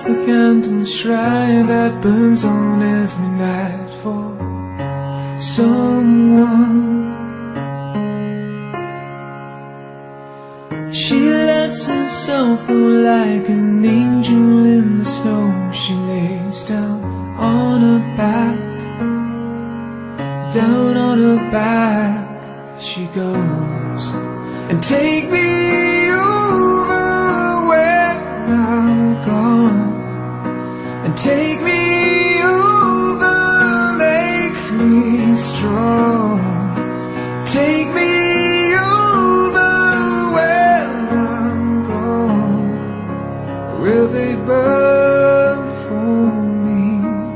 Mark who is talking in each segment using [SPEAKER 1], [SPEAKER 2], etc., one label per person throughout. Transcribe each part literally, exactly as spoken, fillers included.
[SPEAKER 1] past the candle shrine that burns on every night for someone. She lets herself go like an angel in the snow. She lays down on her back, down on her back she goes. And take me over when I'm gone, and take me over, make me strong. Take me over when I'm gone. Will they burn for me?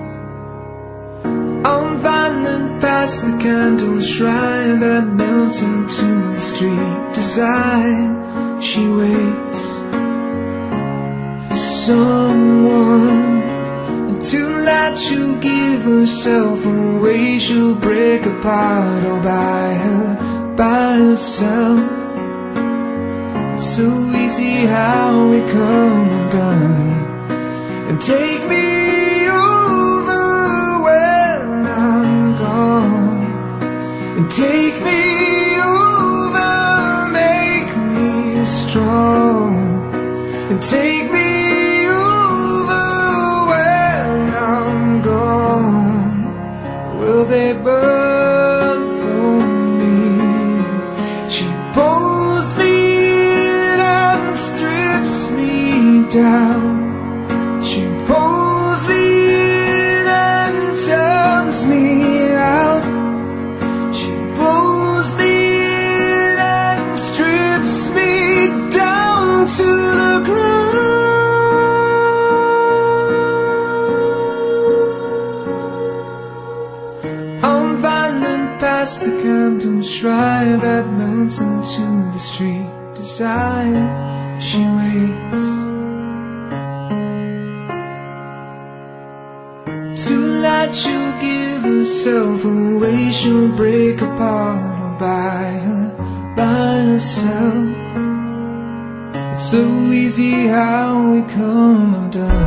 [SPEAKER 1] I'm finding past the candle shrine that melts into the street design. She waits for someone, and tonight she'll give herself away. She'll break apart all by her, by herself. It's so easy how we come undone. And take me over when I'm gone, and take me over, make me strong. And take me over when I'm gone. Will they burn for me? She pulls me in and strips me down. She pulls me in and turns me out. She pulls me in and strips me down to the ground. I'm finding past the candle shrine that melts into the street design. She waits. Tonight she'll give herself away. She'll break apart all by her, by herself. It's so easy how we come undone.